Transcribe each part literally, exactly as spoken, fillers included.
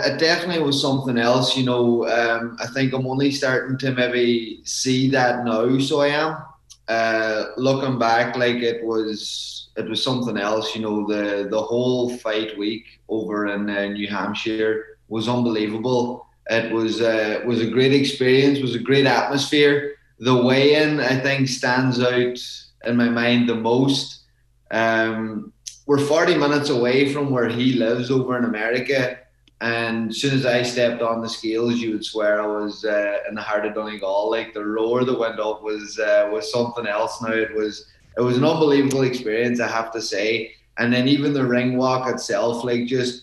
it definitely was something else. You know, um, I think I'm only starting to maybe see that now. So I am. Uh, looking back, like it was, it was something else. You know, the the whole fight week over in uh, New Hampshire was unbelievable. It was uh, was a great experience. Was a great atmosphere. The weigh-in, I think, stands out in my mind the most. Um, we're forty minutes away from where he lives over in America. And as soon as I stepped on the scales, you would swear I was uh, in the heart of Donegal. Like the roar that went up was uh, was something else. Now it was it was an unbelievable experience, I have to say. And then even the ring walk itself, like just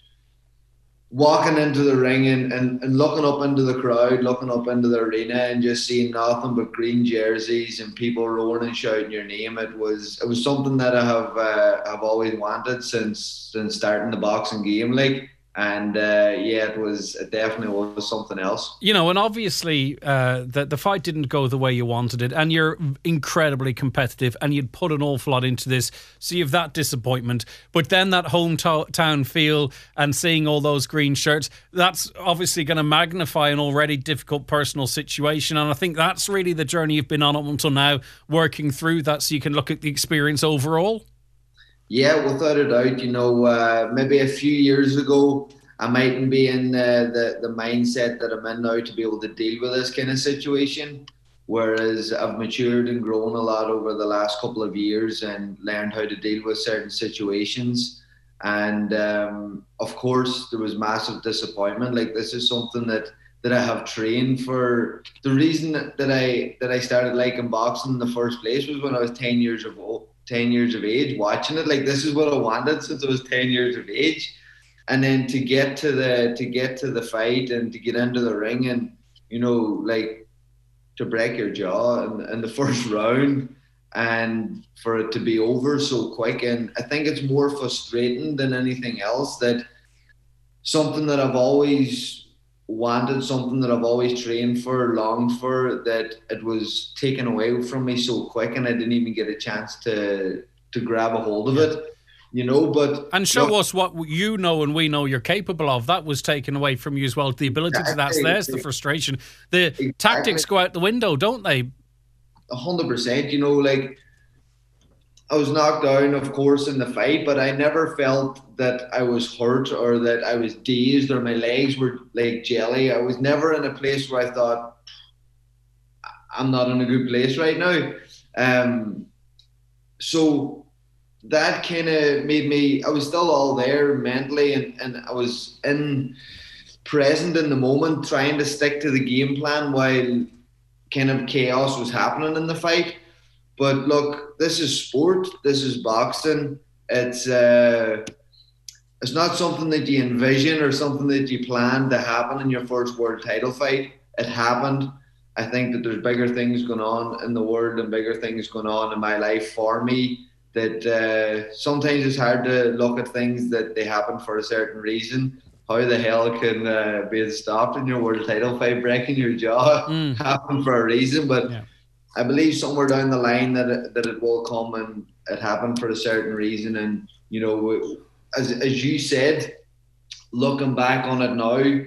walking into the ring and, and, and looking up into the crowd, looking up into the arena and just seeing nothing but green jerseys and people roaring and shouting your name. It was it was something that I have uh, have always wanted since since starting the boxing game. Like, and uh, yeah, it was it definitely was something else. You know, and obviously uh, the the fight didn't go the way you wanted it, and you're incredibly competitive, and you'd put an awful lot into this, so you have that disappointment. But then that hometown feel and seeing all those green shirts, that's obviously going to magnify an already difficult personal situation, and I think that's really the journey you've been on up until now, working through that so you can look at the experience overall. Yeah, without a doubt. You know, uh, maybe a few years ago, I mightn't be in uh, the the mindset that I'm in now to be able to deal with this kind of situation. Whereas I've matured and grown a lot over the last couple of years and learned how to deal with certain situations. And um, of course, there was massive disappointment. Like this is something that that I have trained for. The reason that I that I started liking boxing in the first place was when I was ten years of old ten years of age watching it. Like this is what I wanted since I was ten years of age. And then to get to the to get to the fight and to get into the ring and, you know, like to break your jaw in, in the first round and for it to be over so quick. And I think it's more frustrating than anything else that something that I've always wanted, something that I've always trained for, longed for, that it was taken away from me so quick and I didn't even get a chance to to grab a hold of it, you know. But and show look, us what you know and we know you're capable of. That was taken away from you as well. The ability exactly. to that's there's the frustration. The exactly. tactics go out the window, don't they? A hundred percent. You know, like I was knocked down, of course, in the fight, but I never felt that I was hurt or that I was dazed or my legs were like jelly. I was never in a place where I thought, I'm not in a good place right now. Um, so that kind of made me, I was still all there mentally and, and I was in present in the moment, trying to stick to the game plan while kind of chaos was happening in the fight. But look, this is sport. This is boxing. It's uh, it's not something that you envision or something that you plan to happen in your first world title fight. It happened. I think that there's bigger things going on in the world and bigger things going on in my life for me. That uh, sometimes it's hard to look at things that they happen for a certain reason. How the hell can uh, being stopped in your world title fight, breaking your jaw, mm. happen for a reason? But yeah. I believe somewhere down the line that it, that it will come and it happened for a certain reason. And, you know, as, as you said, looking back on it now,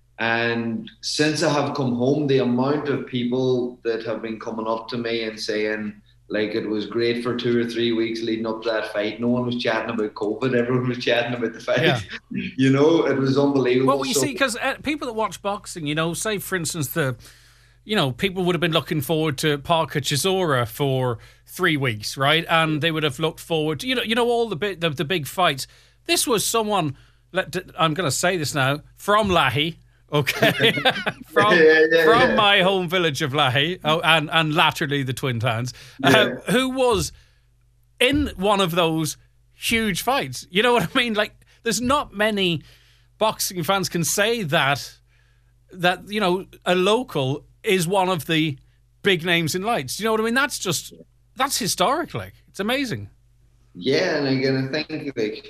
and since I have come home, the amount of people that have been coming up to me and saying, like, it was great for two or three weeks leading up to that fight. No one was chatting about COVID. Everyone was chatting about the fight. Yeah. You know, it was unbelievable. Well, you so- see, because uh, people that watch boxing, you know, say, for instance, the... You know, people would have been looking forward to Parker Chisora for three weeks, right? And they would have looked forward to, you know, you know all the big, the, the big fights. This was someone, I'm going to say this now, from Lahey, okay? from yeah, yeah, from yeah. my home village of Lahey, oh, and, and laterally the Twin Towns, yeah. uh, who was in one of those huge fights. You know what I mean? Like, there's not many boxing fans can say that, that, you know, a local is one of the big names in lights. Do you know what I mean? That's just, that's historic. Like, it's amazing. Yeah, and again, I think, like,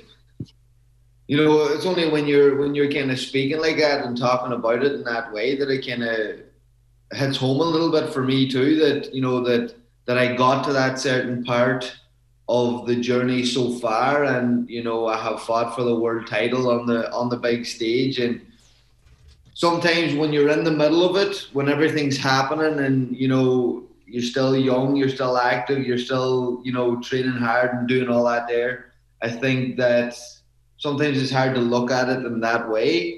you know, it's only when you're when you're kind of speaking like that and talking about it in that way that it kind of hits home a little bit for me too. That, you know, that that I got to that certain part of the journey so far, and, you know, I have fought for the world title on the on the big stage, and, sometimes when you're in the middle of it, when everything's happening and, you know, you're still young, you're still active, you're still, you know, training hard and doing all that there, I think that sometimes it's hard to look at it in that way.